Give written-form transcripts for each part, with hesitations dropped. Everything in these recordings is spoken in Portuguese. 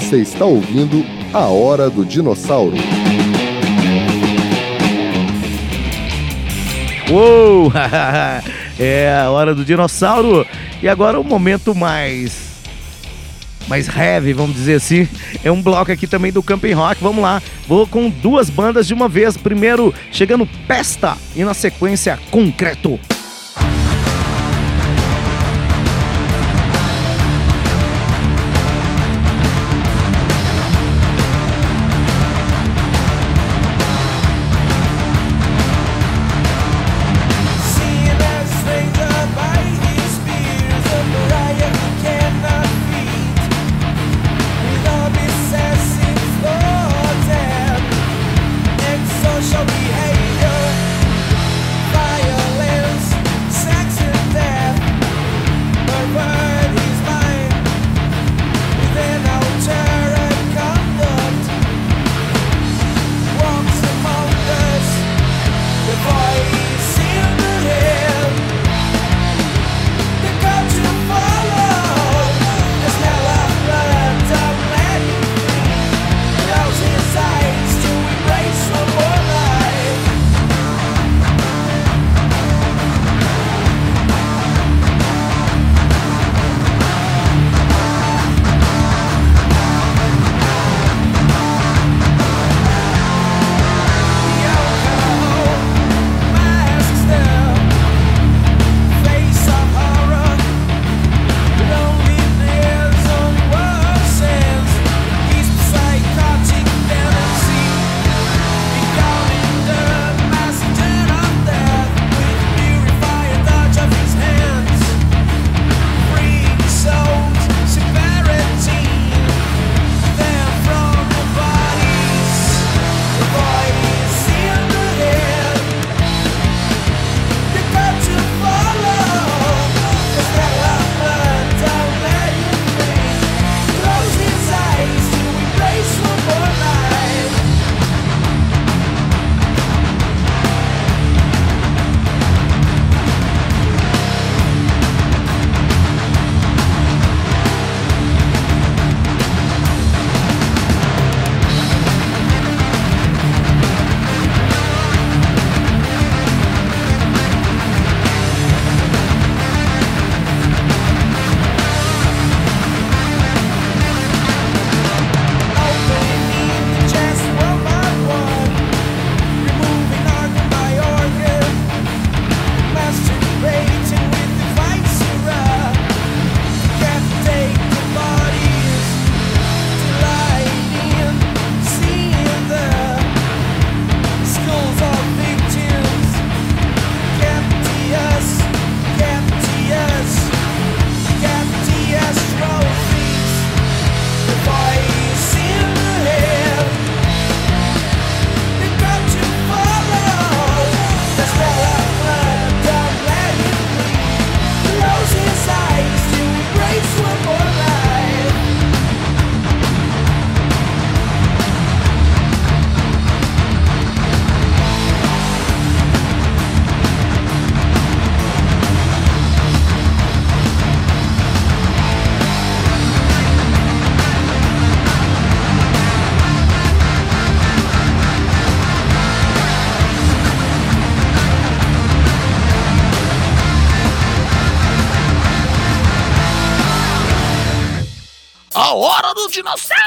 Você está ouvindo A Hora do Dinossauro. Uou! É a Hora do Dinossauro. E agora o momento mais heavy, vamos dizer assim. É um bloco aqui também do Camping Rock. Vamos lá. Vou com duas bandas de uma vez. Primeiro chegando Pesta e na sequência Concreto. A Hora do Dinossauro!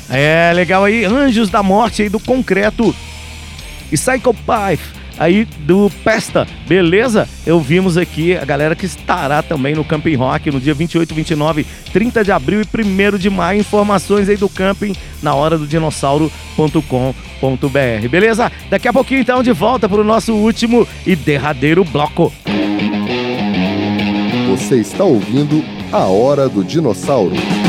É, legal aí, Anjos da Morte aí do Concreto e Psychopath aí do Pesta, beleza? Eu vimos aqui a galera que estará também no Camping Rock no dia 28, 29, 30 de abril e 1º de maio. Informações aí do camping na horadodinossauro.com.br, beleza? Daqui a pouquinho então de volta para o nosso último e derradeiro bloco. Você está ouvindo A Hora do Dinossauro.